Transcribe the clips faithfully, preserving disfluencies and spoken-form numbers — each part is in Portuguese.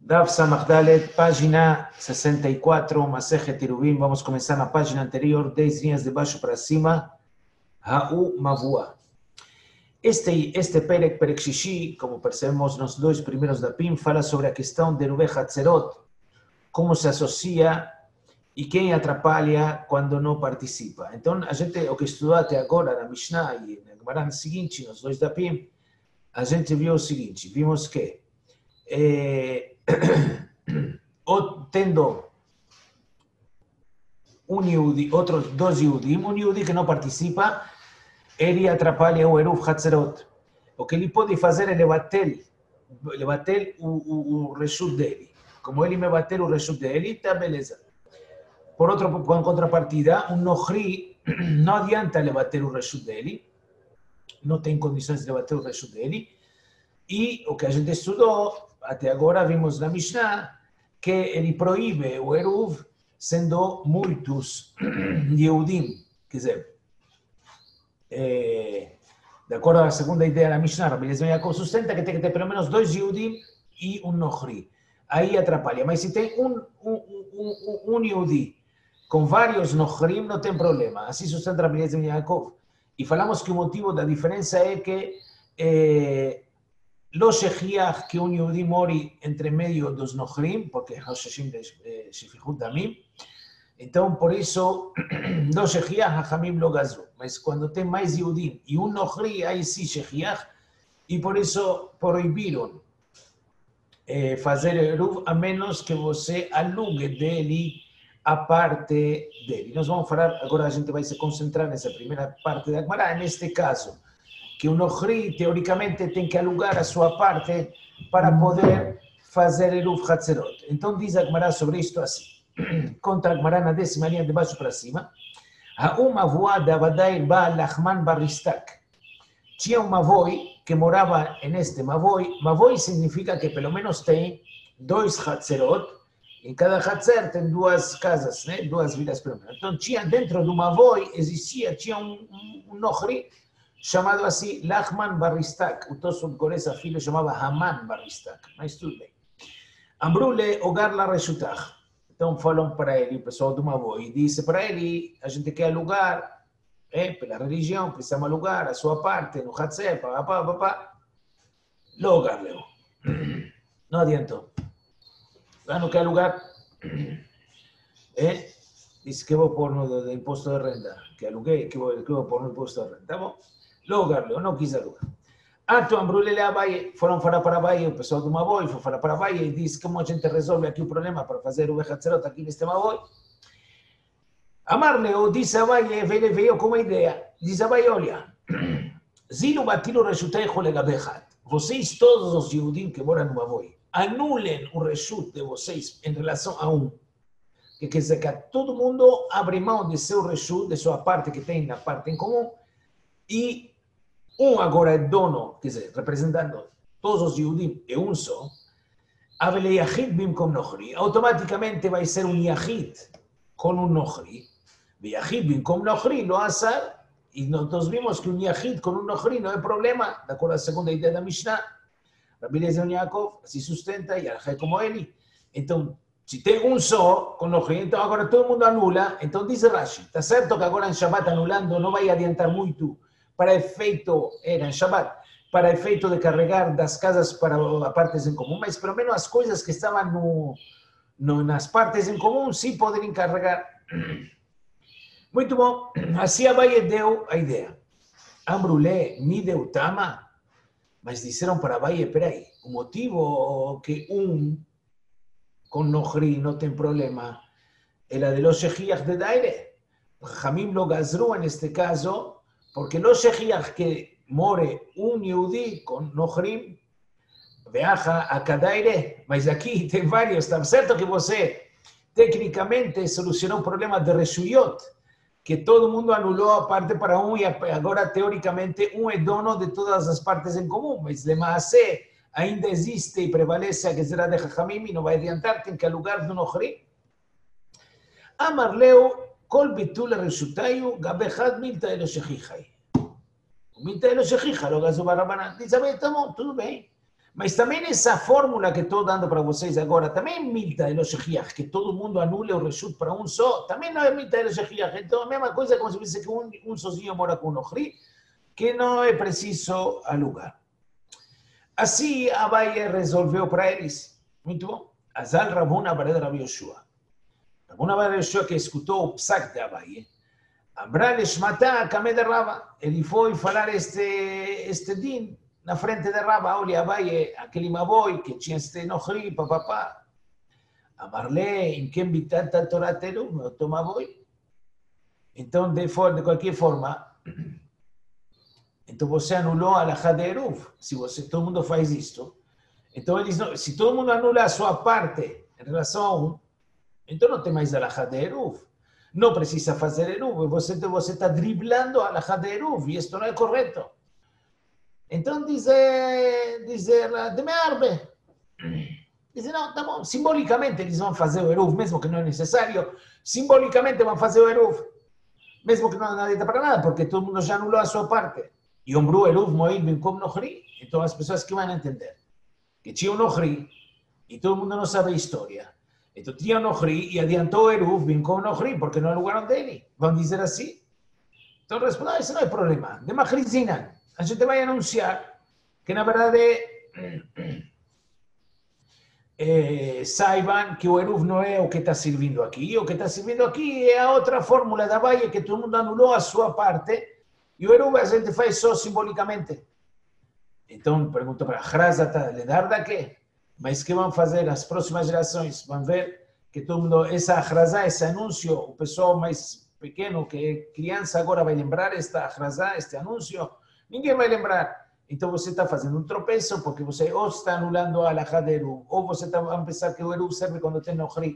Daf Samachdalet, página sesenta y cuatro, Masejet Eruvin. Vamos a comenzar na página anterior, dez linhas de baixo para cima. Ha'u Mavua. Este, este Perek, Perek Shishi, como percebemos nos dois primeiros dapim, fala sobre a questão de Eruveh Hatzerot, como se associa e quem atrapalha quando não participa. Então, a gente, o que estudou até agora na Mishnah e na Gemara seguinte, nos dois dapim, a gente viu o seguinte, vimos que eh, tendo um Yehudi, outros dois Yehudim, um Yehudi que não participa, ele atrapalha o Eruv Hatzerot. O que ele pode fazer é levater, levater o, o, o reshut dele. Como ele me bater o reshut dele, tá beleza. Por outro, com contrapartida, um Nohri não adianta levater o reshut dele, não tem condições de levater o reshut dele, e o que a gente estudou até agora, vimos na Mishnah que ele proíbe o Eruv sendo muitos Yehudim. Quer dizer, é, de acordo com a segunda ideia da Mishnah, Rabbi Eliezer Ben Yaakov sustenta que tem que ter pelo menos dois Yehudim e um Nohri. Aí atrapalha. Mas se tem um, um, um, um, um Yehudi com vários Nohrim, não tem problema. Assim sustenta Rabbi Eliezer Ben Yaakov. E falamos que o motivo da diferença é que é, Lo shechiach que um Yehudi more entre meio dos Nohrim, porque é o Sheshim de Shefichut Damim. Então, por isso, lo shechiach hachamim lo gazru. Mas quando tem mais Yehudim e um Nohri, aí sim shechiach, e por isso proibiram eh, fazer Eruv, a menos que você alugue dele a parte dele. Nós vamos falar, agora a gente vai se concentrar nessa primeira parte da Gemara, neste caso, que o Nohri, teoricamente, tem que alugar a sua parte para poder fazer Eruv Hatzerot. Então, diz a Gemara sobre isto assim. Conta a Gemara na décima linha de baixo para cima. Ha'u Mavua davadai Baal Lachman Baristak. Tinha um Mavoi que morava neste Mavoi. Mavoi significa que pelo menos tem dois Hatzerot. Em cada Hatzer tem duas casas, né? Duas vidas pelo menos. Então, tinha dentro do Mavoi, existia, tinha um, um, um Nohri, chamado assim, Lachman Baristak. O Tosfot Goresa filho chamava Haman Baristak. Mas tudo bem. Ambrule Ogar la Reshutach. Então falam para ele, o pessoal do Mavoi, e disse para ele, a gente quer alugar, é, pela religião, precisamos alugar a sua parte, no Hatzer, papá, papá. Logar, Leo. Não adiantou. Ah, não quer alugar. É, disse que vou pôr no imposto de renda. Que aluguei, que vou, que vou pôr no imposto de renda. Tá bom? Logar, Leo, não quis alugar. Ato Ambrulele Abaye, foram falar para Abaye, o pessoal do Mavoi foi falar para Abaye e disse como a gente resolve aqui o problema para fazer o Hatzerot aqui neste Mavoi. Amar Leo disse Abaye, veio, veio com uma ideia. Diz Abaye, olha, Zilu Batilu Reshutecho Legabechat. Vocês, todos os Yehudim que moram no Mavoi, anulem o Reshut de vocês em relação a um. Que quer dizer que todo mundo abre mão de seu Reshut, de sua parte que tem na parte em comum, e um agora é dono, quer dizer, representando todos os Yehudim, é um só, Avele Yachid bimkom Nohri, automaticamente vai ser um Yachid com um Nohri, Yachid bimkom Nohri, lo azar, e nós vimos que um Yachid com um Nohri não é problema, de acordo com a segunda ideia da Mishnah, Rabbi Eliezer Ben Yaakov se sustenta e é como ele. Então, se tem um só com Nohri, então agora todo mundo anula, então diz Rashi, está certo que agora em Shabbat anulando não vai adiantar muito, para efeito, era em Shabbat, para efeito de carregar das casas para as partes em comum, mas pelo menos as coisas que estavam no, no, nas partes em comum sim podem carregar. Muito bom, assim Abaye deu a ideia. Ambrulé, me deu tama, mas disseram para Abaye, peraí, o motivo que um com Nohri não tem problema é a de los shechiach de Daire. Jamim lo gazru, neste caso, porque los shechiach que more um Yehudi com Nohrim, viaja a Kadaire, mas aqui tem vários, está certo que você, tecnicamente, solucionou o problema de Reshuyot, que todo mundo anulou a parte para um e agora, teoricamente, um é dono de todas as partes em comum, mas de Maaseh ainda existe e prevalece a Gezerah de Chachamim e não vai adiantar, tem que alugar do Nohrim. Amar Leo, Kol bitul reshutayu gabechad milta elo shechichai. Milta elo shechicha, lo gazu barabanan. Diz, tá bom, tudo bem. Mas também essa fórmula que estou dando para vocês agora, também é milta de Shechiach, que todo mundo anule o reshut para um só, também não é milta de Shechiach. Então, a mesma coisa como se disse que um, um sozinho mora com um Ochri, que não é preciso alugar. Assim, Abaye resolveu para eles. Muito bom. Azal Rabuna Bared Rabi Yoshua. Rabuna Bared Yoshua, que escutou o psak de Abaye, Amra Leshmata Kamed Rava. Ele foi falar este, este din na frente de Rava. Olha, Abaye, aquele Maboi que tinha este Nochri, papapá. Amarle, em quem bitata a Torá teru, meu Tomaboi. Então, de, de qualquer forma, então você anulou a alahá de Eruv. Se você, todo mundo faz isto, então eles não, se todo mundo anula a sua parte em relação a um, então não tem mais alahá de Eruv. Não precisa fazer Eruv. Você você está driblando a alahá de Eruv e isto não é correto. Então diz, diz de Mearbe. Diz, não, tá bom. Simbolicamente eles vão fazer o Eruv, mesmo que não é necessário. Simbolicamente vão fazer o Eruv. Mesmo que não adianta para nada, porque todo mundo já anulou a sua parte. E Ombru Eruv Moil Binkom Nochri. Então as pessoas que vão entender que tinha um Nochri e todo mundo não sabe a história. Então tinha um Nochri e adiantou Eruv Binkom Nochri porque não alugaram dele. Vão dizer assim. Então respondam, isso não é problema. De Machrizinan, a gente vai anunciar que na verdade eh, saibam que o Eruv não é o que está servindo aqui. O que está servindo aqui é a outra fórmula da Valle que todo mundo anulou a sua parte. E o Eruv a gente faz só simbolicamente. Então, pergunto para a Hrazata, lhe dar da quê? Mas que vão fazer as próximas gerações? Vão ver que todo mundo, essa Hrazá, esse anúncio, o pessoal mais pequeno, que é criança, agora vai lembrar esta Hrazá, este anúncio? Ninguém vai lembrar. Então, você está fazendo um tropeço, porque você ou está anulando a alahá de Eruv, ou você está a pensar que o Eruv serve quando tem Nochri.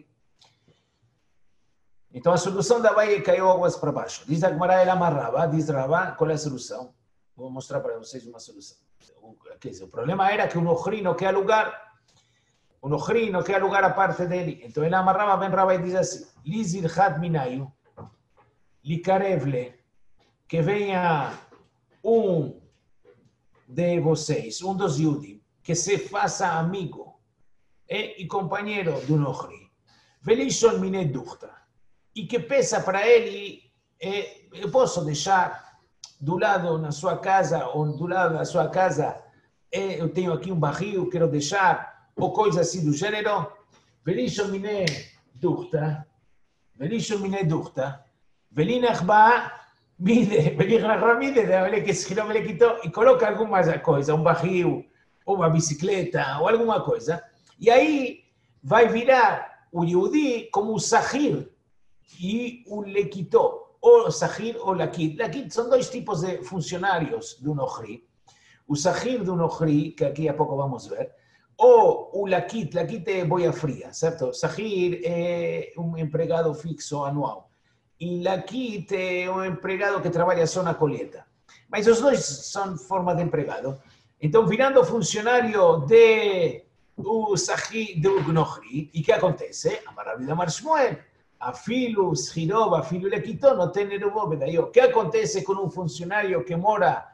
Então a solução da Valle caiu águas para baixo. Diz a Gemara, ela amarrava, diz Rabá, qual é a solução? Vou mostrar para vocês uma solução. Quer dizer, o problema era que o Nochri não quer alugar, o Nochri não quer alugar a parte dele. Então ele amarrava bem Rabá e diz assim, Lizir Had Minayu, Likarevle, que venha um de vocês, um dos Yudim, que se faça amigo e, e companheiro do Nochri. Velishon Mine Duchta. E que peça para ele, eh, eu posso deixar do lado na sua casa, ou do lado da sua casa, eh, eu tenho aqui um barril, quero deixar, ou coisa assim do gênero. Velishon mine duchta, velishon mine duchta, velinach ba mide, velinach ba mide, ele que se me quitou, e coloca alguma coisa, um barril, ou uma bicicleta, ou alguma coisa, e aí vai virar o Yehudi como o Sahir, e o Lequitó, ou Sahir ou Laquit. Laquit são dois tipos de funcionários do Nochri. O Sahir do Nochri, que aqui a pouco vamos ver, ou o Laquit. Laquit é boia fria, certo? Sahir é um empregado fixo anual. E Laquit é um empregado que trabalha só na colheita. Mas os dois são forma de empregado. Então, virando funcionário de o Sahir do Nochri, e o que acontece? A maravilha Mar Shmuel. A filho, Shirov, a filho Lequitó, não tem Eruvóveda. O que acontece com um funcionário que mora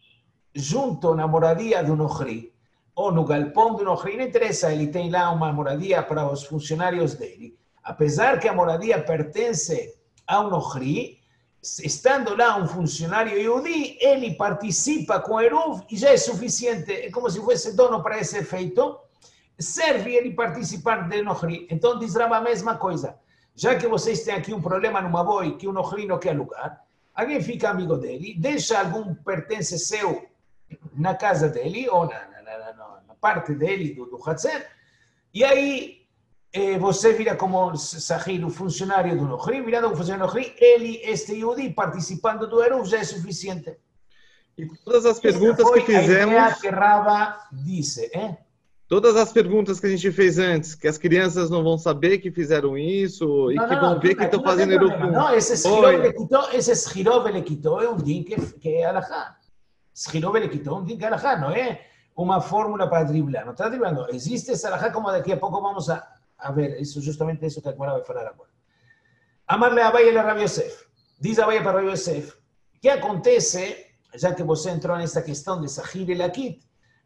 junto na moradia do Nochri, ou no galpão do Nochri, não interessa, ele tem lá uma moradia para os funcionários dele. Apesar que a moradia pertence ao Nochri, estando lá um funcionário Yehudi, ele participa com Eruv e já é suficiente. É como se fosse dono para esse efeito. Serve ele participar do Nochri. Então diz Rabá a mesma coisa. Já que vocês têm aqui um problema numa boi que o Nochri não quer alugar, alguém fica amigo dele, deixa algum pertence seu na casa dele, ou na, na, na, na parte dele, do, do Hatzer, e aí eh, você vira como Sahir, o funcionário do Nochri, virando o funcionário do Nochri, ele, este Yehudi, participando do Eruv, já é suficiente. E todas as perguntas que fizemos... A que Rava disse, hein? Todas as perguntas que a gente fez antes, que as crianças não vão saber que fizeram isso, e não, que não, vão não, ver não, que estão não fazendo Eruv. Não, esse Shirov Lequitó, esse Shirov Lequitó é um din que, que é alahá. Shirov Lequitó é um din que é alahá, não é uma fórmula para driblar. Não está driblando. Existe essa alahá, como daqui a pouco vamos a, a ver. Isso, justamente isso que a Gemara vai falar agora. Amarle Abaye e Rabi Yosef. Diz Abaye para Rabi Yosef. O que acontece, já que você entrou nessa questão de Sahir e Laquit,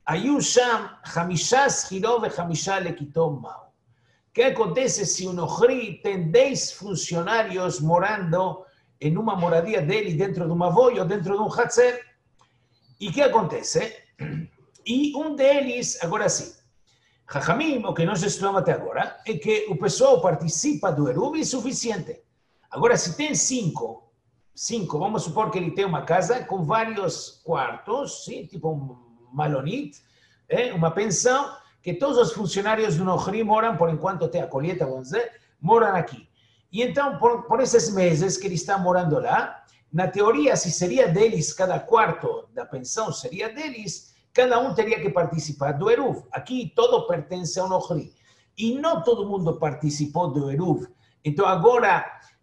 היו שם חמישה שכירו וחמישה לקיתו מהו. ¿Qué acontece si un ojri tem dez funcionários morando en una moradia dele dentro de uma voia ou dentro de um hatzer? E o que acontece? E um deles, agora sim, Jajamim, o que nós estudamos até agora, é que o pessoal participa do Eruv e é suficiente. Agora, se tem cinco, cinco, vamos supor que ele tem uma casa com vários quartos, sim, tipo um malonit, é, uma pensão, que todos os funcionários do Nohri moram, por enquanto tem a colheita, vamos dizer, moram aqui. E então, por, por esses meses que ele está morando lá, na teoria, se seria deles, cada quarto da pensão seria deles, cada um teria que participar do Eruv. Aqui, todo pertence ao Nohri. E não todo mundo participou do Eruv. Então, agora,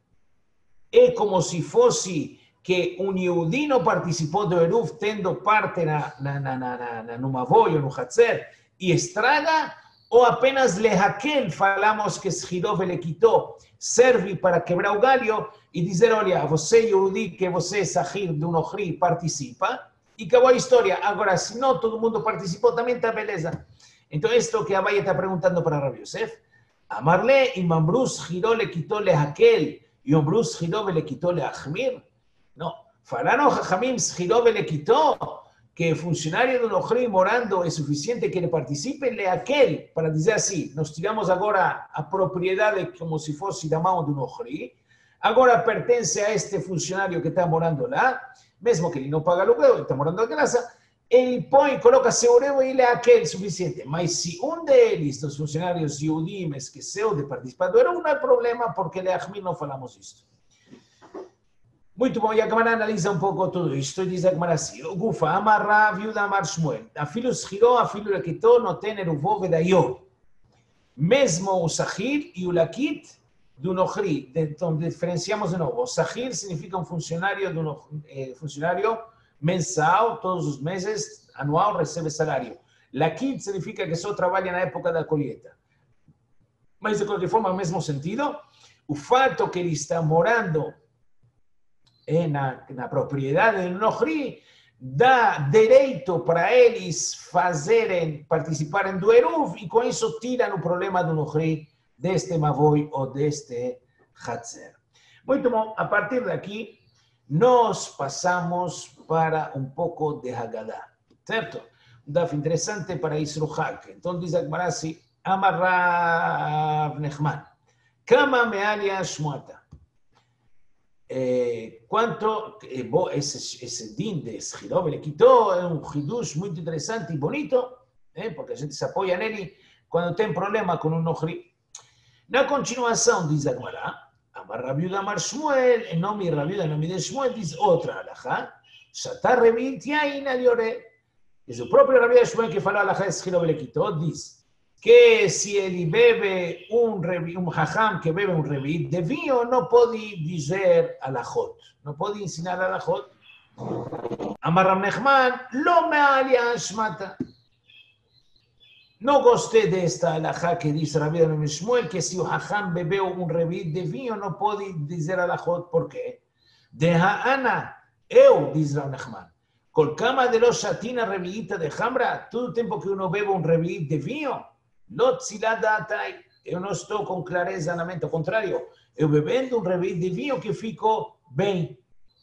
é como se fosse que um Yehudi não participou do Eruv, tendo parte na, na, na, na, na, numa voia, no Hatzer, e estraga, ou apenas lehakel, falamos que Schirov ele quitou, serve para quebrar o galho e dizer, olha, você Yehudi, que você é Sahir do Nohri, participa, e acabou a história. Agora, se não todo mundo participou, também está beleza. Então, isto que a Abaye está perguntando para Rabi Yosef, Amarle, Imambrus Schirov le quitó lehakel, e Ambrus Schirov le quitó leachmir? Não. Falaram Jajamim Schirov le quitó, que o funcionário do Nohri morando é suficiente que ele participe, lehakel, para dizer assim, nós tiramos agora a propriedade como se fosse da mão do Nohri, agora pertence a este funcionário que está morando lá, mesmo que ele não paga aluguel, ele está morando na casa, ele põe, coloca seguro e lehakel suficiente. Mas se um deles, dos funcionários Yehudim, esqueceu de participar do Eruv, não é problema, porque leachmir não falamos isto. Muito bom, e a Gemara analisa um pouco tudo isto e diz a Gemara assim, o Gufa, Amar Rav, Yuda, Amar Shmuel, afilo Schiró, afilo Lekitó, não tem Eruvó vedayó. Mesmo o Sahir e o Lakit do Nohri, então diferenciamos de novo. O Sahir significa um funcionário, do no, eh, funcionário mensal, todos os meses, anual, recebe salário. Lakit significa que só trabalha na época da colheita. Mas de qualquer forma, no mesmo sentido, o fato que ele está morando Na, na propriedade do Nohri, dá direito para eles fazerem, participarem do Eruv, e com isso tiram o problema do Nohri deste Mavoi ou deste Hatzer. Muito bom, a partir daqui, nós passamos para um pouco de Haggadah, certo? Um daf interessante para Yisro Hag. Então diz a Gemara assim, Amar Rav Nechman, Kama mealia shmuata. Eh, quanto eh, bo, esse, esse din de Schirov ele quitou é um hidush muito interessante e bonito, eh, porque a gente se apoia nele quando tem problema com um Nohri. Na continuação, diz a Gemara, Amar Rabi Yehuda Amar Shmuel, em nome de Rabi Yehuda, em nome de Shmuel, diz outra alahá, Shatar Revit Yain al Yoreh. Diz o próprio Rabi Yehuda Shmuel que falou a alahá de Schirov ele quitou, diz que se ele bebe um, um hajam que bebe um revit de vinho, não pode dizer alahot, não pode ensinar alahot. Amar Rav Nechman, lo me'alia ashmata. Não gostei desta alahá que diz Rabi Yehuda Shmuel, que se o hajam bebeu um revit de vinho, não pode dizer alahot. Por quê? De ha'ana, eu, diz Rav Nechman, colcama de los shatina revita de hamra, todo o tempo que uno bebe um revit de vinho, Lo tziladatai, eu não estou com clareza na mente, ao contrário, eu bebendo um revit de vinho que fico bem.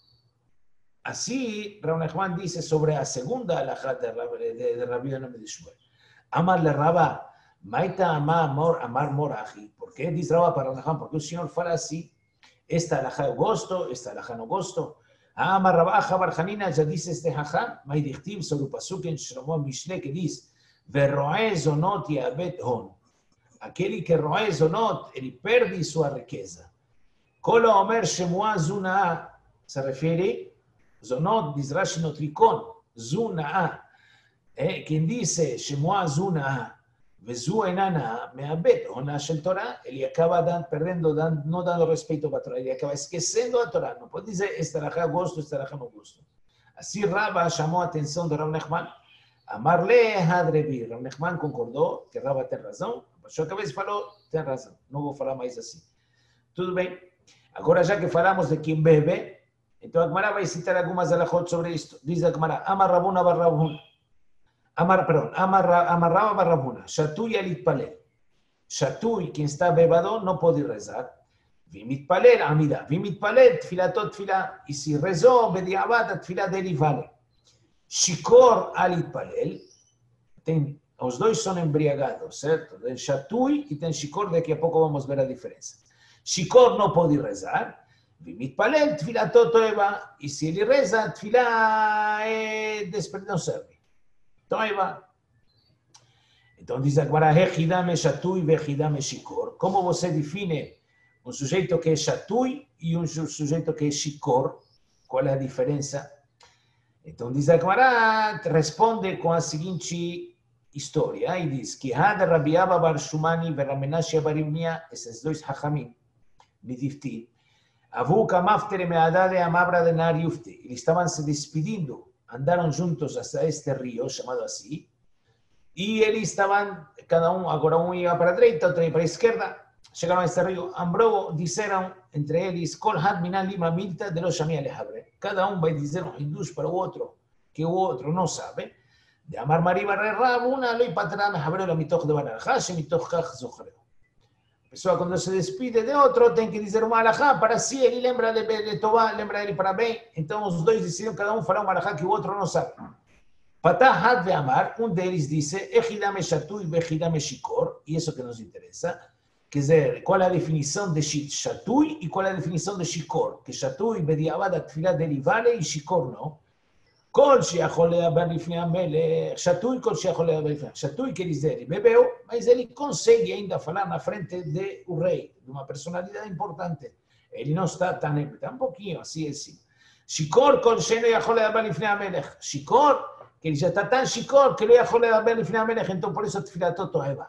Assim, Rav Nechman disse sobre a segunda alahá de Rabi Yehuda de Shmuel. Amar le Rabá, maita amar amar morachi. ¿Por qué diz Rabá para Rav Nechman? Porque o Senhor fala assim, esta alahá eu gosto, esta alahá não gosto. Amar Rabá, Jabar Hanina, já disse este hajam, mas dichtiv sobre o pasuk em Shlomo Mishle que diz, Verroé zonot yabet hon. Aquele que roé zonot, ele perde sua riqueza. Kol omer shemua zunaa, se refere, zonot diz Rashi no tricon, zunaa. Eh, quem disse shemua zunaa, vezu enana, meabet hona shel Torah, ele acaba dan, perdendo, dan, não dando respeito para a Torá, ele acaba esquecendo a Torá. Não pode dizer, esta alahá gosto, esta alahá não gosto. Assim, Rabba chamou a atenção de Rav Nechman, Amarle Hadrevi. Rav Nechman concordou que Rabba tem razão. A sua cabeça falou, tem razão. Não vou falar mais assim. Tudo bem. Agora, já que falamos de quem bebe, então a Gemara vai citar algumas alahot sobre isto. Diz a Gemara, Amar Rabuna bar Rabun. Amar, perdón, amarra, amarraba Barrabuna, Shatui alit palel. Shatui, quien está bebado, no puede rezar. Vimit palel, amida. Vimit palel, tfilatot tfila. Y si rezó, bediabat, tfila dele vale. Shikor alit palel. Tem, os dois são embriagados, certo? Tem Shatui e tem Shikor, daqui a pouco vamos ver a diferença. Shikor não pode rezar. Vimit palel, tfilatot toeva. E se ele reza, tfila é despre, não serve. Toeva. Então diz agora, Hechidame Shatui Vechidame Shikor. Como você define um sujeito que é Shatui e um sujeito que é Shikor? Qual é a diferença? Então diz agora, responde com a seguinte história. E diz, Kihad Rabbi Abba Bar Shumani Veramenashia Bar Ibnia, esses dois Hachamim, Midifti, Avu Kamaftere Meadade Amabra de Nar Yufte. Eles estavam se despedindo, andaram juntos hasta este rio, chamado assim, e eles estavam, cada um, agora um ia para a direita, outro ia para a esquerda, chegaram a este rio, Ambrogo, disseram entre eles, Kol had minan lima milta de lo shamia lehabre. Cada um vai dizer um hindus para o outro, que o outro não sabe. De Amar Mari Barre Rab, una lo ipatra mehabre la mitoch de Banarha, she mitoch kach zochreo. A pessoa, quando se despide de outro, tem que dizer uma alahá para si, ele lembra de, de Tová, lembra ele para bem. Então, os dois decidiram, cada um fará uma alahá que o outro não sabe. Patah had ve'amar, um deles disse, Echidame Shatui Vechidame Shikor, e isso que nos interessa. Quer dizer, qual é a definição de Shatui e qual é a definição de Shikor? Que Shatui, bediavad, a tefilá dele vale e Shikor não. Kol she'achol le'aber lifnei hamelech, Shatui, kol she'achol le'aber lifnei. Shatui quer dizer, ele bebeu, mas ele consegue ainda falar na frente do rei, de uma personalidade importante. Ele não está tão, está um pouquinho assim, assim. Shikor, kol she'no yachol le'aber lifnei hamelech. Shikor, que ele já está tão shikor que ele yachol le'aber lifnei hamelech, então por isso a tefilatot toeva.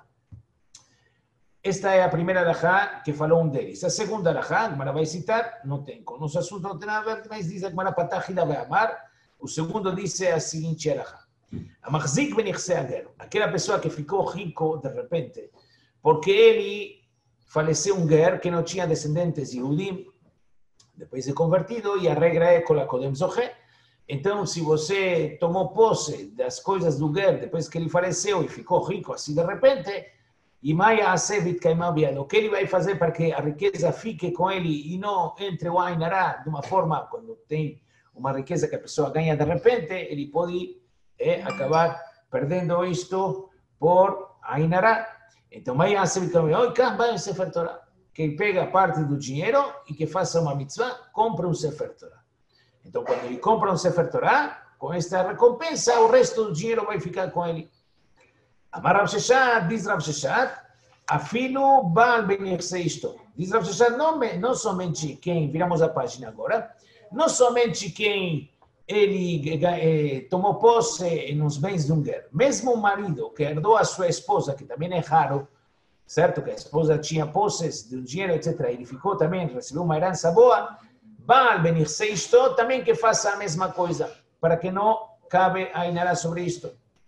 Esta é a primeira alahá que falou um deles. A segunda alahá, a Gemara vai citar, não tem, com o nosso assunto não tem nada a ver, mas diz a Gemara patah hida ve'amar. O segundo disse a seguinte alahá. Amachzik benichsei ager. Aquela pessoa que ficou rico de repente, porque ele faleceu um ger que não tinha descendentes Yehudim, depois de convertido, e a regra é kol hakodem zoche. Então, se você tomou posse das coisas do ger depois que ele faleceu e ficou rico assim de repente, e Maia Asevit Kaimabiado, o que ele vai fazer para que a riqueza fique com ele e não entre o Ainará de uma forma, quando tem uma riqueza que a pessoa ganha de repente, ele pode é, acabar perdendo isto por Ainará. Então, Maia Asevit Kaimabiado, oi, vai um Sefer Torah, que ele pega parte do dinheiro e que faça uma mitzvah, compra um Sefer Torah. Então, quando ele compra um Sefer Torah, com esta recompensa, o resto do dinheiro vai ficar com ele. Amar Rav Sheshat, diz Rav Sheshat, afilo Baal benichsei ishto. Diz Rav Sheshat, não, não somente quem, viramos a página agora, não somente quem ele eh, tomou posse nos bens de um ger, mesmo o marido que herdou a sua esposa, que também é raro, certo? Que a esposa tinha posses de um dinheiro, etcétera. Ele ficou também, recebeu uma herança boa, Baal benichsei ishto, também que faça a mesma coisa, para que não cabe a inara sobre isto.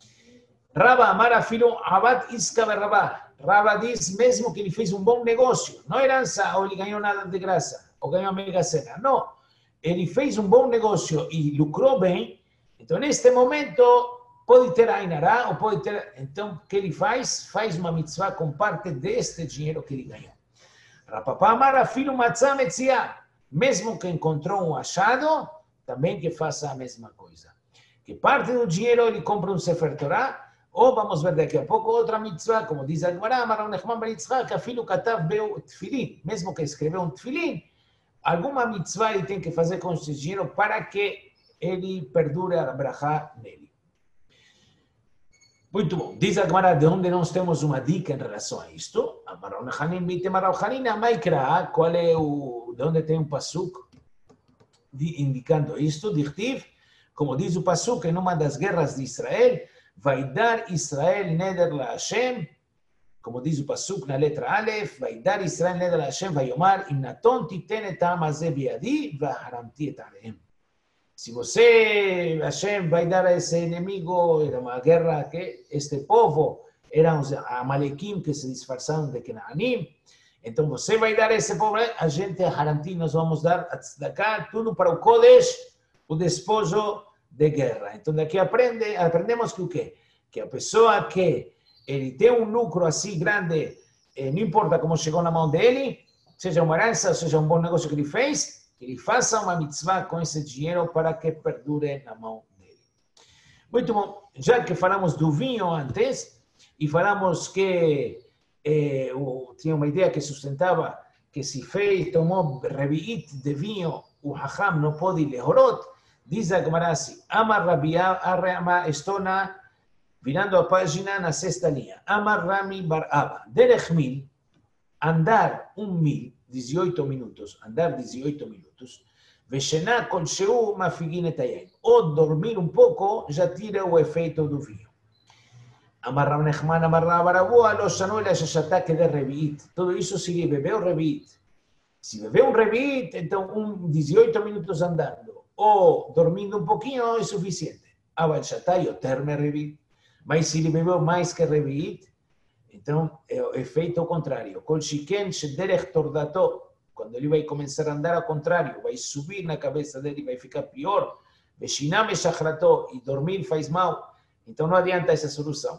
Raba Amara Filho Abad Iska Rabá. Raba diz mesmo que ele fez um bom negócio. Não herança ou ele ganhou nada de graça, ou ganhou a mega cena. Não. Ele fez um bom negócio e lucrou bem. Então, neste momento, pode ter a Ainará, ou pode ter... Então, o que ele faz? Faz uma mitzvah com parte deste dinheiro que ele ganhou. Rapapá Amara Filho Matzah Metziah. Mesmo que encontrou um achado, também que faça a mesma coisa. Que parte do dinheiro ele compra um Sefer Torah, ou vamos ver daqui a pouco outra mitzvah, como diz a Gemara, Amar Nechman bar Yitzchak, afilu katav beu tefilin, mesmo que escreveu um tefilin, alguma mitzvah ele tem que fazer com esse dinheiro para que ele perdure a brachá nele. Muito bom. Diz a Gemara de onde nós temos uma dica em relação a isto. Amar Nechanim bite Amar Hanin, Amaikra, qual é o, de onde tem um pasuk indicando isto, Dichtiv, como diz o pasuk em uma das guerras de Israel, vai dar Israel neder la Hashem, como diz o pasuk na letra Aleph, vai dar Israel neder la Hashem, vai omar, im naton titen et ha'am hazeh biadi, vaharamti et alehem. Se você, Hashem, vai dar a esse inimigo, era uma guerra que este povo eram os Amalequim que se disfarçaram de Canaanim, então você vai dar a esse povo, a gente, a Haramti, nós vamos dar a tzedakah, tudo para o Kodesh, o despojo de guerra. Então daqui aprende, aprendemos que o quê? que a pessoa que ele tem um lucro assim grande, não importa como chegou na mão dele, seja uma herança, seja um bom negócio que ele fez, que ele faça uma mitzvah com esse dinheiro para que perdure na mão dele. Muito bom. Já que falamos do vinho antes, e falamos que eh, o, tinha uma ideia que sustentava que se fez, tomou revi'it de vinho, o hacham não pode lehorot, diz a Gemara assim, Amar Rabi Arama, estou na, virando a página na sexta linha, Amar Rami Bar Abba, derech mil, andar um mil, dezoito minutos, andar dezoito minutos, Veshená kolsheu mafigin et hayain, ou dormir um pouco já tira o efeito do vinho. Amar Rav Nechman, Amar Rav Barabua, lo shanou ela shashatá que de revi'it. Tudo isso se bebeu revi'it. Se bebeu um revi'it, então um dezoito minutos andando ou dormindo um pouquinho é suficiente. Aval shatá yoter me revi'it. Mas se ele bebeu mais que revi'it, então é o efeito contrário. Kol shiken shederech tordato. Quando ele vai começar a andar ao contrário, vai subir na cabeça dele, vai ficar pior. Veshinam eshachrato, e dormir faz mal. Então não adianta essa solução.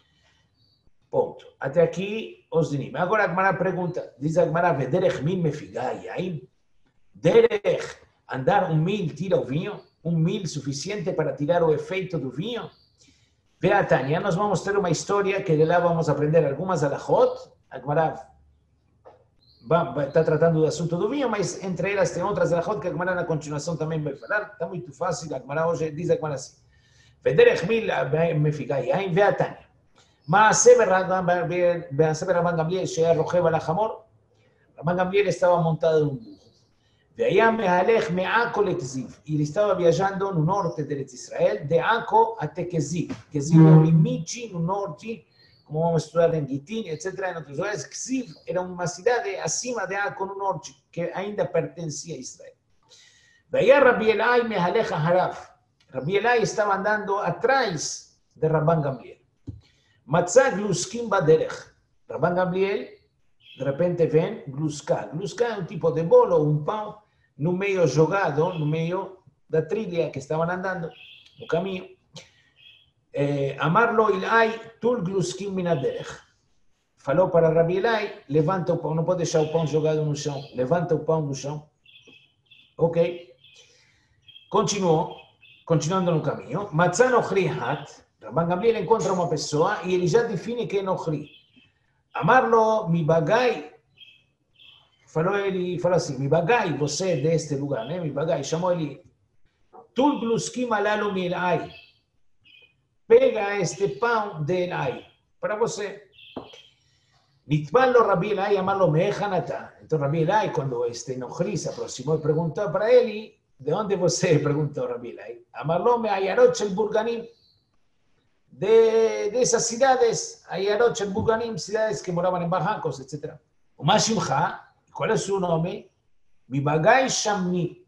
Ponto. Até aqui, os dinim. Agora a Gemara pergunta, diz a Gemara, derech mil mefigai, aí? Derech, andar um mil tira o vinho? Um mil suficiente para tirar o efeito do vinho? Vea, Tânia, nós vamos ter uma história que de lá vamos aprender algumas alachot. A Gemara está tratando do assunto do vinho, mas entre elas tem outras alachot que a Gemara na continuação também vai falar. Está muito fácil, a Gemara hoje diz a Gemara assim. ודרך מי מפיקה יין והתניא. מעשה ברבן גמליאל שהיה רוכב על החמור, רבן גמליאל estava montado en un burro. והיה מהלך מעכו לכזיב. Ele estava viajando no norte de Israel, de Aco até Keziv. Keziv é um limite no norte, como vamos estudar em Gitin, etcétera. Em outros lugares, Keziv era uma cidade acima de Aco no norte, que ainda pertencia a Israel. והיה רבי אלעאי מהלך אחריו. Rabi Elai estava andando atrás de Rabban Gamliel. Matzah gluskim baderech. Rabban Gamliel, de repente vem gluska. Gluska é um tipo de bolo, um pão, no meio jogado, no meio da trilha que estavam andando, no caminho. Eh, Amar lo Ilai, tul gluskim minaderech. Falou para Rabi Elai, levanta o pão, não pode deixar o pão jogado no chão, levanta o pão do chão. Ok. Continuou. Continuando no caminho, Matzah nochri hat, Rabban Gamliel encontra uma pessoa e ele já define que é nochri. Amarlo mi bagai, falou ele, falou assim, mi bagai, você deste lugar, né? Mi bagai, chamou ele, tul gluskim alalu mi elai, pega este pão de elai, para você. Nitbalo Rabi Elai, amarlo meechanata. Então Rabi Elai, quando este nochri se aproximou e perguntou para ele, ¿de dónde você? Perguntó Rabi Elai. Amarlo me Ayarot el Burganim. De, de esas ciudades, Ayarot el Burganim, ciudades que moraban en barrancos, etcétera. O Mashimcha, ¿cuál es su nombre? Mibagai Shamni.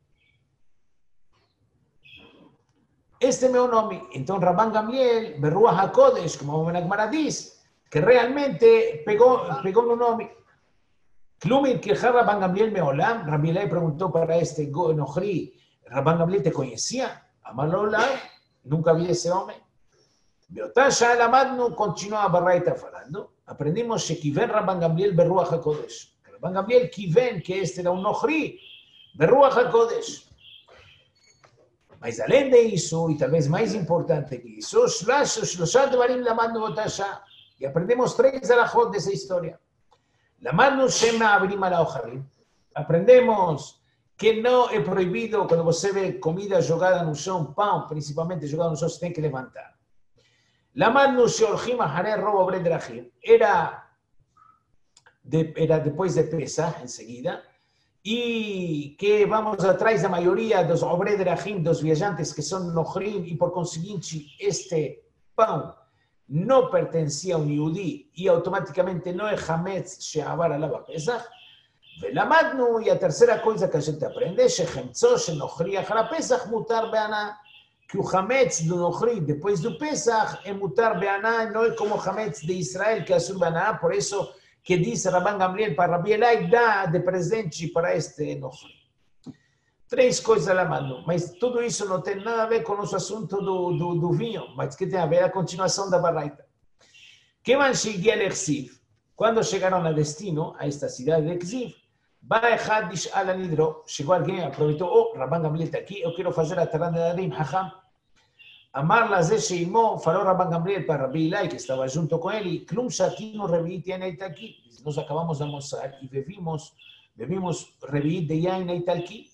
Este es mi nombre. Entonces Rabban Gamliel, Beruah HaKodesh, como la Gemara dice, que realmente pegó, pegó un nombre. Klumir que Rabban Gamliel Meolam, Rabi Elai preguntó para este Nochri, Rabban Gamliel te conocía, Amarlo Olam, nunca vi ese hombre. Beotasha el Amadnu continúa a Barraita falando, aprendimos que Kiven Rabban Gamliel Beruach HaKodesh. Rabban Gamliel Kiven, que este era un Nochri, Beruach HaKodesh. Mas além de isso, e talvez mais importante que isso, Shlosha Dvarim Lamadnu Beotasha, e aprendemos três alachot dessa história. Lamadnu Shem Ma'avrim ala Ocharim. Aprendemos que não é proibido quando você vê comida jogada no chão, pão, principalmente jogado no chão, você tem que levantar. Lamadnu Sheolchim Acharei Rob Obrei Drachim. Era, de, era depois de Pesach, em seguida, e que vamos atrás da maioria dos Obrei Drachim, dos viajantes que são Nochrim, e por conseguinte, este pão não pertencia a um Yehudi e automaticamente não é Hametz She'avar Alav Pesach. ולמדנו, e a terceira coisa que a gente aprende, שחמצו של נוכרי אחר הפסח מותר בהנאה. כי הוא חמץ do נוכרי depois do Pesach é mutar בהנאה, não é como חמץ de Israel que é assur בהנאה, por isso que diz Rabban Gamliel para Rabi Elai, dá de presente para este נוכרי. Três coisas lá, mano. Mas tudo isso não tem nada a ver com o nosso assunto do, do, do vinho, mas que tem a ver a continuação da Baraita. Kevan Shigia Lexiv, quando chegaram a destino, a esta cidade de Ksiv, Baechad Dish'al Anidro, chegou alguém, aproveitou, oh, Rabban Gamliel está aqui, eu quero fazer a Taran de Darim, Hacham. Amar Lazé Sheimó, falou Rabban Gamliel para Rabi Ilai, que estava junto com ele, Klum Shatino Revi'it Yain Italki. Nós acabamos de almoçar e bebimos, bebimos Revi'it de Yain Italki.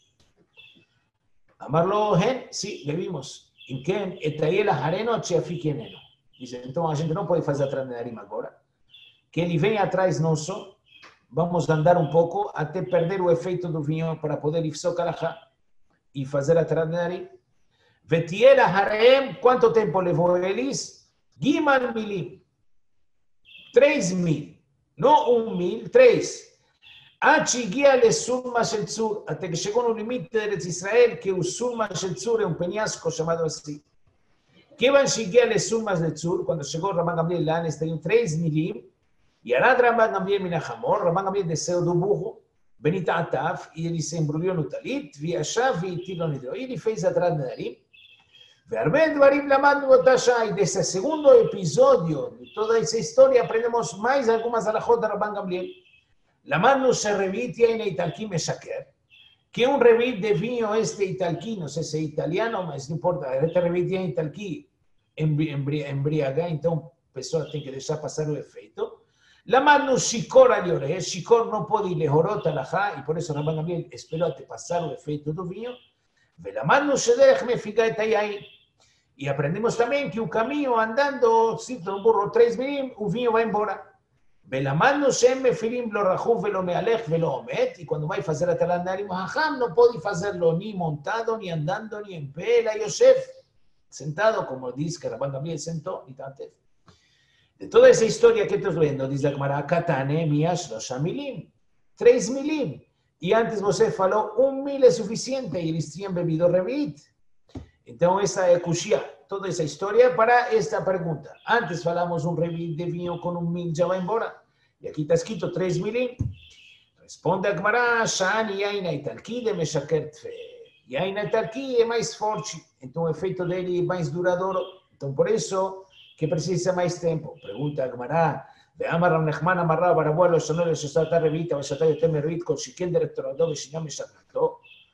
Amarlo Hen, sim, bebimos. Em quem? Etayel Hareno Tcheafik Yeneno. Diz, então a gente não pode fazer a Taran de Darim agora. Que ele vem atrás nosso, vamos andar um pouco até perder o efeito do vinho para poder ir só calajá e fazer a Taran de Darim. Vetiela Harem, quanto tempo levou eles? Gimal Milim. Três mil. Não um mil, três. Achigia le Sulma Shel Tzur, até que chegou no limite de Israel, que o Sulma Shel Tzur é um penhasco chamado assim. Kevan Shigia le Sulma Shel Tzur, quando chegou Rabban Gamliel lá, eles tinham três milim, e Arad Rabban Gamliel Minachamor, Rabban Gamliel desceu do burro, Benita Atav, e ele se embrulhou no talit, viachav e tirou nidro. E ele fez a Taran de Darim. Verben Dvarim Lamad Botasha, e desse segundo episódio de toda essa história, aprendemos mais algumas alahot da Rabban Gamliel. Lamad se Revi'it Yain Italki Meshaker, que um Revi'it de vinho este Italki, não sei se é italiano, mas não importa, este Revi'it Yain Italki embriaga, então a pessoa tem que deixar passar o efeito. Lamad Shikor Aliore, Shikor não pode lehorot alahá, e por isso Rabban Gamliel esperou até passar o efeito do vinho. Velamad Shederech Mefiga et Yain. E aprendemos também que o caminho andando, se um burro três milim, o vinho vai embora. Velamad Shem Mefirim lo Rachuv velo Mealech velo Omet. E quando vai fazer a Taran de Darim, Hacham não pode fazê-lo nem montado, nem andando, nem em pé, la Yosef. Sentado, como diz que Rabban Gamliel sentou, e tanto. De toda essa história que estou vendo, diz a Gemara, Katane Miash Shlosh Milim. Três milim. E antes você falou, um mil é suficiente, e eles tinham bebido Revi'it. Então, essa é a Kushia, toda essa história para esta pergunta. Antes falamos um Revi'it de vinho com um mil, já vai embora. E aqui está escrito três milim. Responde a Gemara, Shani Yain Italki de Meshaker Tfe. Yain Italki é mais forte, então o efeito dele é mais duradouro. Então, por isso, que precisa mais tempo. Pergunta a Gemara, ואמר רב נחמן אמר רב הרבו לא שונו לשסתה רביעית אבל שתה יותר מרביעית כל שכן דירקטורדו ושינה משקלתו.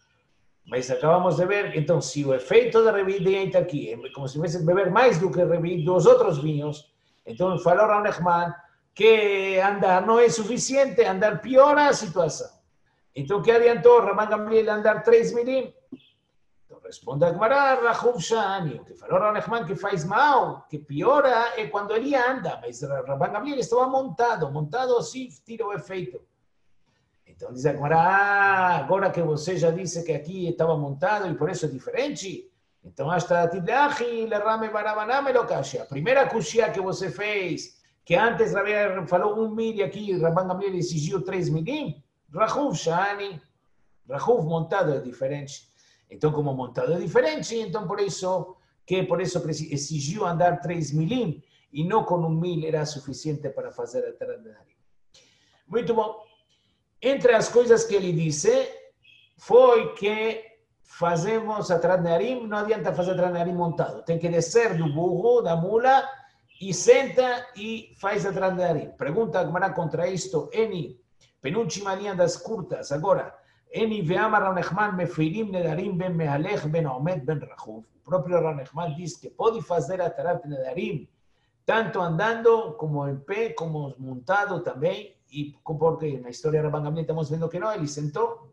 Mas acabamos de ver, então, se o efeito da Revi'it aqui é como se tivesse beber mais do que Revi'it dos outros vinhos, então falou Rav Nachman que andar não é suficiente, andar piora a situação. Então, que adiantou Rabban Gamliel andar três milim? Então, responde a Gemara, Rachuv Shani, o que falou Rav Nachman que faz mal, que piora é quando ele anda, mas Rabban Gamliel estava montado, montado assim, tira o efeito. Então diz a Gemara, ah, agora que você já disse que aqui estava montado e por isso é diferente, então hasta Tidlachi, Lerame Barabaname Lokashia. A primeira kushia que você fez, que antes falou um mil e aqui Rabban Gamliel exigiu três milim, Rachuv Shani, Rachuv montado é diferente. Então como montado é diferente, então por isso que por isso exigiu andar três milim e não com um mil era suficiente para fazer a Taran de Darim. Muito bom. Entre as coisas que ele disse, foi que fazemos a Taran de Darim, não adianta fazer a Taran de Darim montado. Tem que descer do burro, da mula, e senta e faz a Taran de Darim. Pergunta a Gemara contra isto, Eni, penúltima linha das curtas, agora, Eni ve'amar Rav Nachman mefirim nedarim ben mehalech ben omed ben rachuv. O próprio Rav Nachman diz que pode fazer a Taran de Darim, tanto andando, como em pé, como montado também, e porque na história de Rabban Gamliel estamos vendo que não, ele sentou.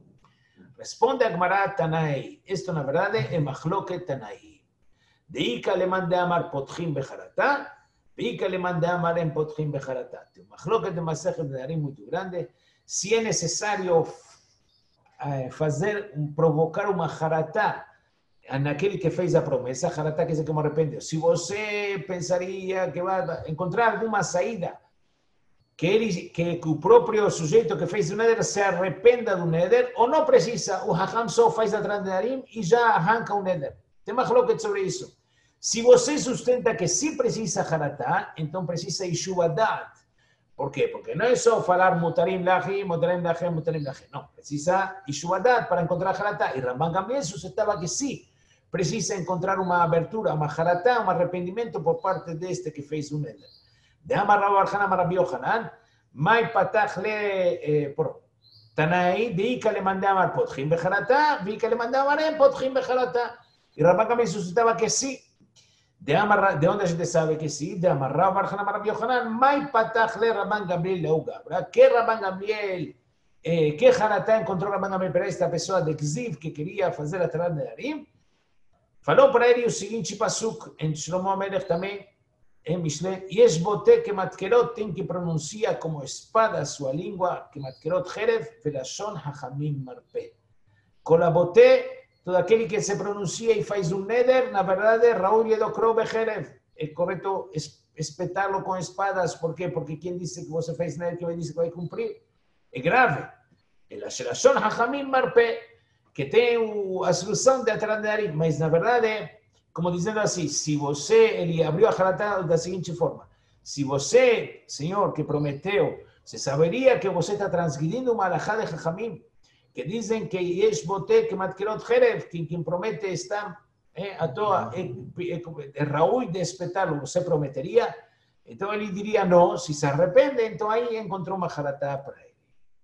Responde a Gemara Tanai. Isto, na verdade, é Machloket Tanai. Deika leman de amar potchim becharatá, deika leman de amar em potchim becharatá. Tem uma Machloket de Masechet de Darim muito grande. Se é necessário fazer, provocar uma haratá naquele que fez a promessa, haratá quer dizer que me arrependeu. Se você pensaria que vai encontrar alguma saída, Que, ele, que, que o próprio sujeito que fez o neder se arrependa do neder, ou não precisa, o Hacham só faz a Taran de Darim e já arranca o neder. Tem mais louco sobre isso. Se você sustenta que se precisa haratá, então precisa Yeshuva Dat, ¿Por qué? Porque no es solo falar mutarim lahi, mutarim lahi, mutarim lahi. No, precisa Ishuadat para encontrar Haratá. Y Ramban Gamliel suscitaba que sí, precisa encontrar una abertura, una Haratá, un arrepentimiento por parte de este que fez un Neder. De Amar Rabbi Barjana, Amar Rabbi Yohanan, Mai patach le por Tanaí, de Ika le mandaba al Potjim Bejaratá, Vika le mandaba al Potjim Bejaratá. Y Ramban Gamliel suscitaba que sí. De, Amar, ¿De dónde se sabe que sí? De Amarrao Barjana Rabbi Yohanan, Mai Patachle Rabban Gamliel Leuga. ¿Qué Rabban Gamliel, eh, qué Haratá encontró Rabban Gamliel para esta pessoa de Gziv que queria fazer a Tarat Nedarim? Falou para ele o seguinte pasuk, em Shlomo Amelech também, em Mishle, Yesh bote que matkerot tem que pronuncia como espada sua língua, que matkerot Jeref, velashon hachamim marpe. Con la bote, todo aquele que se pronuncia e faz um neder, na verdade, Raúl Yedokro Bejerev. É correto espetarlo com espadas. Por quê? Porque quem disse que você fez neder, que vai dizer que vai cumprir? É grave. El Asherashon Hachamim Marpe, que tem a solução de Atarandarim. Mas, na verdade, como dizendo assim, se você, ele abriu a Haratá da seguinte forma, se você, Senhor, que prometeu, você saberia que você está transgredindo uma alahá de Hachamim, que dizem que Yesh bote que matkerot Jeref, que quem promete está eh, à toa, é, é, é Raúl de espetarlo, você prometeria? Então ele diria não, se se arrepende, então aí encontrou uma Haratá para ele.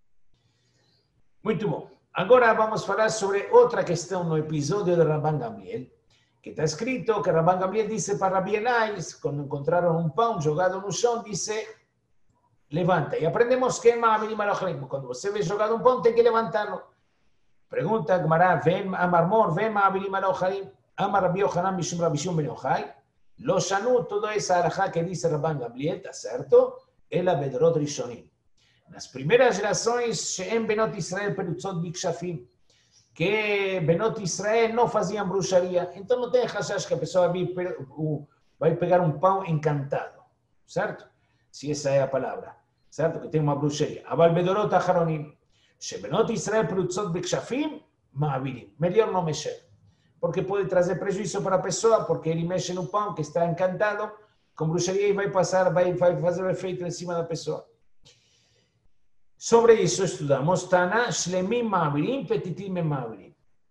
Muito bom. Agora vamos falar sobre outra questão no episódio de Rabban Gamliel, que está escrito que Rabban Gamliel disse para Rabi Elai, quando encontraram um pão jogado no chão, disse, levanta. E aprendemos que quando você vê jogado um pão, tem que levantá-lo. Pergunta Gemara, vem Amarmor, vem Ma'avirim al-Ocharim, Amar Rabbi Yochanan Mishum Rabbi Shimon ben Yochai, lo shanu, toda essa alahá que diz Rabban Gamliel, está certo? Ela bedrot rishonim. Nas primeiras gerações, She'em Benot Israel perutzot bikshafim, que Benot Israel não faziam bruxaria. Então não tem rashash que a pessoa vai pegar um pão encantado, certo? Se essa é a palavra, certo? Que tem uma bruxaria. Aval bedorot acharonim, Shebenot Israel perutzot bikshafim, ma'avirim. Melhor não mexer, porque pode trazer prejuízo para a pessoa, porque ele mexe no pão que está encantado, com bruxaria e vai passar, vai, vai fazer efeito em cima da pessoa. Sobre isso estudamos Tana, Shlemim Ma'avirim, Petitim Ma'avirim.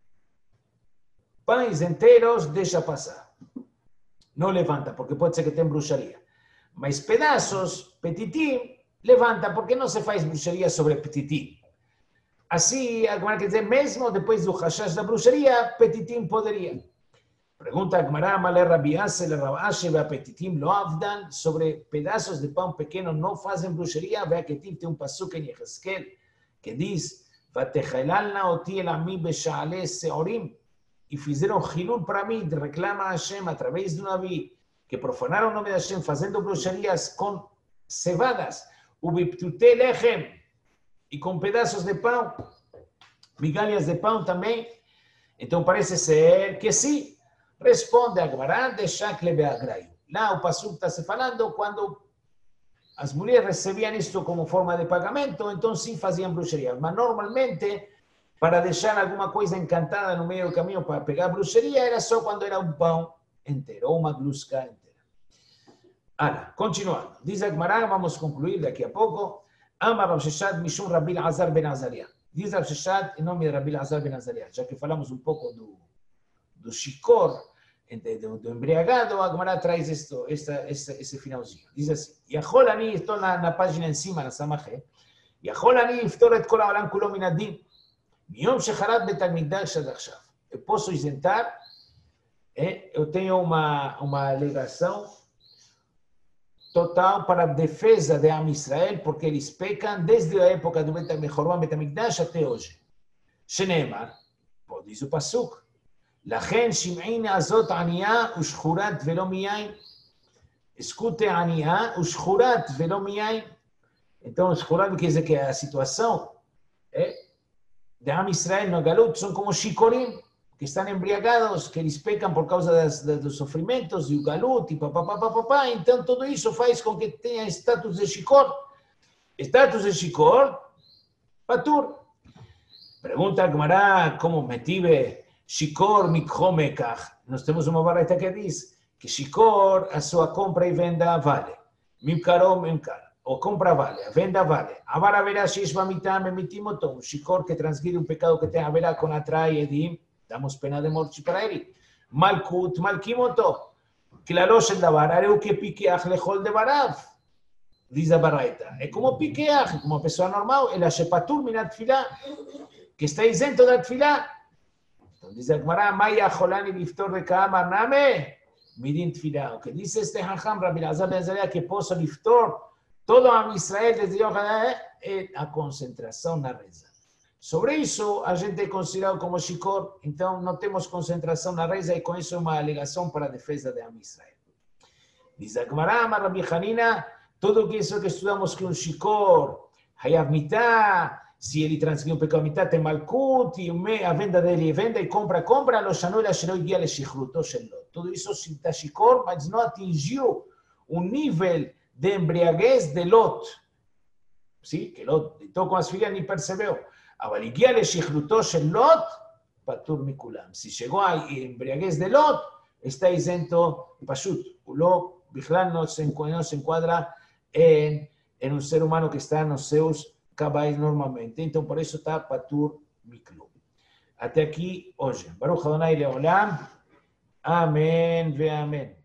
Pães inteiros, deixa passar. Não levanta, porque pode ser que tenha bruxaria. Mas pedaços, Petitim, levanta, porque não se faz bruxaria sobre Petitim. Assim, agora quer dizer, mesmo depois do Hashash da bruxaria, Petitim poderia. Pergunta a Gemara, Malé Rabi Asel, Rabashi, Petitim lo avdan, sobre pedaços de pão pequeno não fazem bruxaria. Vê que tem um pasuk em Yehezkel que diz, Vatechelalna oti el ami besha'ale seorim, e fizeram hilul para mim, reclama a Hashem através do Navi, que profanaram o nome de Hashem fazendo bruxarias com cevadas, ubiptute lechem, e com pedaços de pão, migalhas de pão também. Então parece ser que sim. Responde a Gemara de Shakle Beagraim. Lá o pasuk está se falando quando as mulheres recebiam isto como forma de pagamento, então sim faziam bruxaria. Mas normalmente, para deixar alguma coisa encantada no meio do caminho para pegar bruxaria, era só quando era um pão inteiro, ou uma glusca inteira. Olha, continuando. Diz a Gemara, vamos concluir daqui a pouco. Amar Rav Sheshad Mishum Rabi Azar ben Azariah. Diz Rav Sheshad em nome de Rabi Azar ben Azariah, já que falamos um pouco do do shikor, do, do embriagado, a Gemara traz isto, esta, esta, esse finalzinho. Diz assim, Yachol ani, estou na, na página em cima, na Samachet, Yachol ani iftor et kol ha'olam kulo min adin, miyom shecharat bet hamikdash ad achshav. Eu posso isentar, é, eu tenho uma, uma alegação total para a defesa de Am Israel, porque eles pecam desde a época do Bet HaMikdash até hoje. Sheneemar, diz o pasuk, לכן שמעין הזאת ענייה ושחורת ולא מיין. Escute ענייה ושחורת ולא מיין. Então, escurat quer dizer que a situação é, de Am Israel no Galut são como shikorim, que estão embriagados, que eles pecam por causa das, dos sofrimentos, e o Galut, e papapá, papapá. Então, tudo isso faz com que tenha status de shikor. Status de shikor, patur. Pergunta a Gemara, como metive Shikor mikhomekach. Nós temos uma baraita que diz que Shikor, a sua compra e venda vale. Mimkaró, mimkar. o compra vale, venda vale. Ahora verás si es mitad, me mitimoto, un shikor que transgride un pecado que tenga verá con atrae edim, damos pena de muerte para él. Malkut, malkimoto, claro, el davar, haré que piqueaj lejol de barav, dice Baraita. Es como piqueaj, como persona normal, el ashepatur minat fila, que está exento de fila. Entonces dice Gemara, Maya Jolani Liftor de Kaamar Name, Midin Tfila. Aunque dice este Hajam, Rabbi Elazar ben Azariah, que puso Liftor, todo a Israel desde Yohanan, es a concentración na reza. Sobre eso, a gente é considerado como shikor, então não temos concentração na reza e com isso é uma alegação para a defesa de Am Israel. Diz a Gemara, Rabbi Hanina, tudo isso que estudamos que um shikor, hayav mitá, se ele transgrediu um pecado mitá, tem malkut, e a venda dele venda e compra, compra, lo shanou la shelo guia le shichruto shelo. Tudo isso se está shikor, mas não atingiu o nível de embriaguez de Lot. ¿Sí? Que Lot, de todo con las filhas, ni percebeu. אבל הגיע לשכלותו של לוט, פטור מכולם. Si llegó a embriaguez de Lot, está exento, פשוט, הוא לא, בכלל no se, no se encuadra en, en un ser humano que está en los seus cabais normalmente. Entonces, por eso está פטור מכלום. Hasta aquí, oye, Baruch Adonai Leolam, amén ve amén.